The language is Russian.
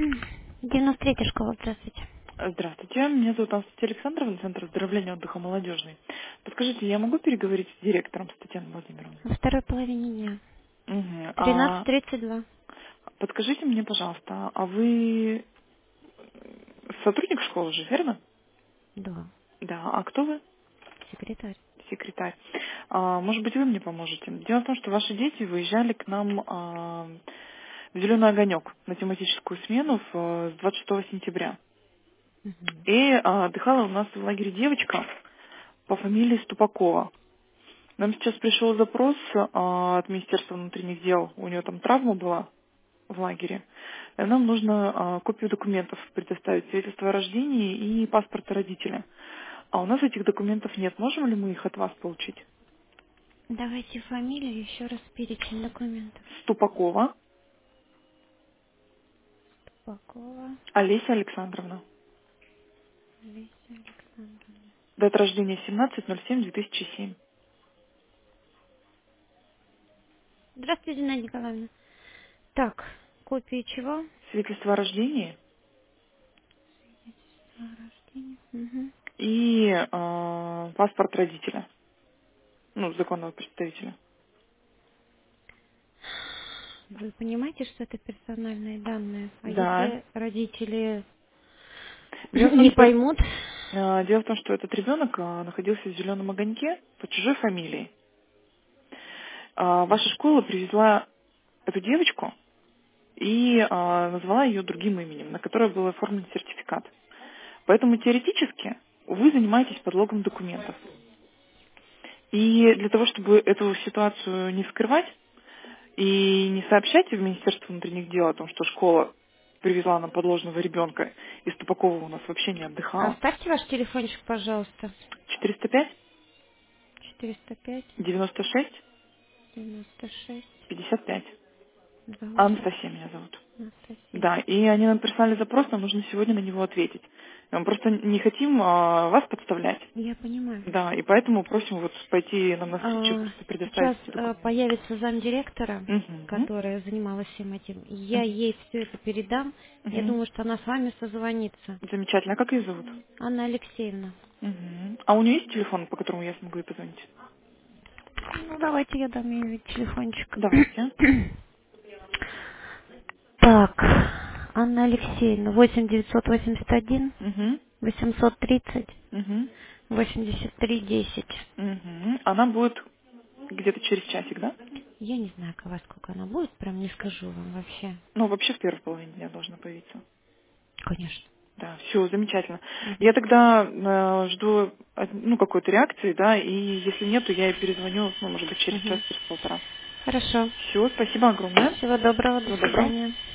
93-я школа, здравствуйте. Здравствуйте, меня зовут Анастасия Александровна, Центр здоровления отдыха молодежный. Подскажите, я могу переговорить с директором, с Татьяной Владимировной? Во второй половине дня. Мгм. 13:32. Подскажите мне, пожалуйста, а вы сотрудник школы же, верно? Да, Да, а кто вы? секретарь. Секретарь. Может быть, вы мне поможете? Дело в том, что ваши дети выезжали к нам в «Зеленый огонек» на тематическую смену с 26 сентября. Мгм. И отдыхала у нас в лагере девочка по фамилии Ступакова. Нам сейчас пришел запрос от Министерства внутренних дел. У нее там травма была в лагере. И нам нужно копию документов предоставить, свидетельство о рождении и паспорта родителя. А у нас этих документов нет. Можем ли мы их от вас получить? Давайте фамилию, еще раз перечень документов. Ступакова Пакова Олеся Александровна. Леся Александровна. Дата рождения 17.07.2007. Здравствуйте, Надя Николаевна. Так, копии чего? Свидетельство о рождении О рождении. Мгм. и паспорт родителя. Ну, законного представителя. Вы понимаете, что это персональные данные? А Да. если родители Дело в том, не что поймут? Дело в том, что этот ребенок находился в «Зеленом огоньке» под чужой фамилией. Ваша школа привезла эту девочку и назвала ее другим именем, на которое был оформлен сертификат. Поэтому теоретически вы занимаетесь подлогом документов. И для того, чтобы эту ситуацию не скрывать и не сообщать в Министерство внутренних дел о том, что школа привезла нам подложного ребенка, и Ступакова у нас вообще не отдыхала, Оставьте ваш телефончик, пожалуйста. 405 405 96 96 55. 28 Анастасия меня зовут. Анастасия. Да, и они нам прислали запрос, нам нужно сегодня на него ответить. И мы просто не хотим вас подставлять. Я понимаю. Да, и поэтому просим вот пойти нам навстречу, просто предоставить Сейчас эти документы. появится замдиректора, Угу. которая занималась всем этим. Я ей все это передам. Я Угу. думаю, что она с вами созвонится. Замечательно. А как ее зовут? Анна Алексеевна. Угу. А у нее есть телефон, по которому я смогу ей позвонить? Ну, давайте я дам ей телефончик. Давайте. Так, Анна Алексеевна, 8 981 Угу. 830 Угу. 83 10. Угу. Она будет где-то через часик, да? Я не знаю, во сколько она будет, прям не скажу вам вообще. Ну, вообще в первой половине дня должна появиться. Конечно. Да, все, замечательно. Я Мгм. тогда жду ну, какой-то реакции, да, и если нет, то я ей перезвоню, ну, может быть, через час, Мгм. через полтора. Хорошо. Все, спасибо огромное. Всего доброго, до Всего доброго. свидания.